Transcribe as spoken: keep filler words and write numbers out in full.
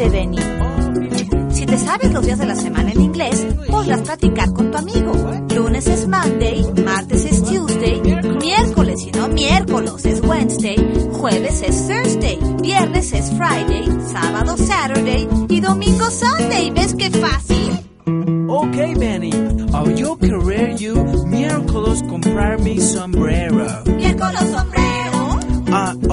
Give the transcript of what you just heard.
dice Benny. Si te sabes los días de la semana en inglés, podrás platicar con tu amigo. Lunes es Monday, martes es Tuesday, miércoles y no miércoles es Wednesday, jueves es Thursday, viernes es Friday, sábado Saturday y domingo Sunday. ¿Ves qué fácil? Okay, Benny. Oh, yo querer you miércoles comprar mi sombrero. ¿Miércoles sombrero? Ah,